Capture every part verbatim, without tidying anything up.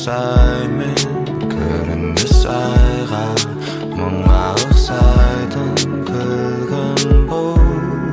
ұқсаймын көрініс айға мұңға ұқсайтын күлгін бұл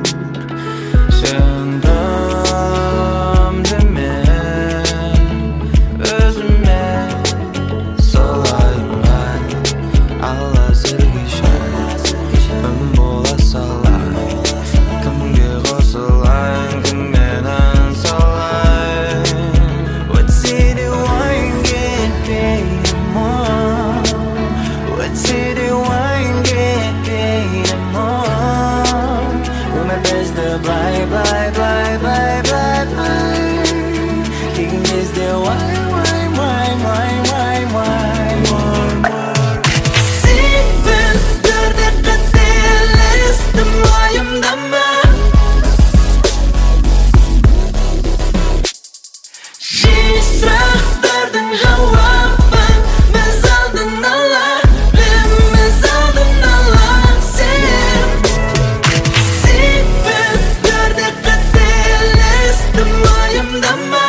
сендімді мен өзіме солайын бәрі алла сергеше үн бола салайын кімге қосылайын кімменен салайын өтсе де уайым кетпейді мұң өтсе де уайым кетпейді мұң өмір бізді былай былай былай былай былай былай келген кезде уай уай уай уай уай уай сенбін бірде қателестім уайымдама сұрақтардың жауабын біз алдын ала білеміз алдын ала сен сенбін бірде қателестім уайымдама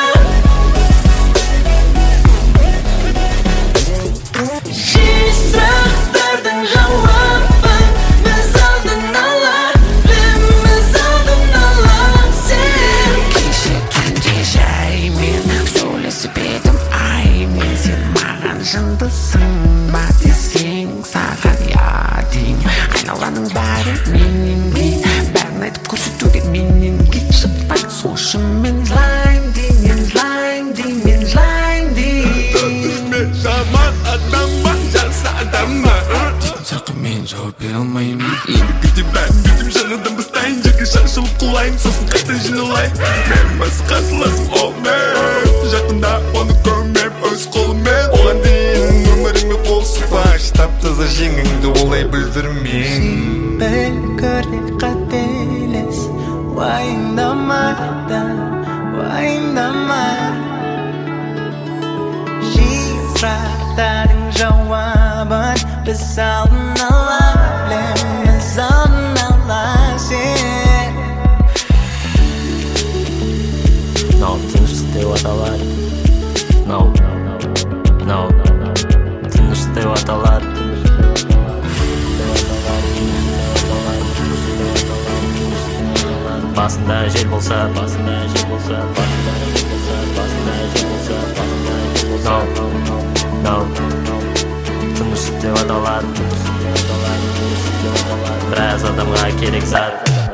сұрақтардың жауабын біз алдын ала білеміз алдын ала сен кеше түнде жай мен сөйлесіп едім ай мен сен маған жындысың ба десең саған я деймін айналаның бәрі менен кейін бәрін айтып көрсетуге менен кет шықпай сол үшін мен жылайын деймін жылайын деймін жылайын деймін жаман адам ба жақсы адам ба дейтін сұраққа мен жауап бере алмаймын ендігі бәрін бүйтіп жаңадан бастайын жерге шашылып құлайын сосын қайта жиналайын мен басқасыласым ол мен жақында оны көрмеп өз қолыммен оған дейін өміріңе қол сұқпай тап таза жеңіңді олай білдірмең бір көрде қателес уайымдама да уайымдама сұрақтардың жауабын біз алдын ала білеміз алдын ала сен мынау тыныштық деп аталады мынау мынау тыныштық деп аталады басында жел болса басында жел болса басында жел болса басында жел болса басында жел болса мынау тыныштық деп аталады біраз адамға керек зат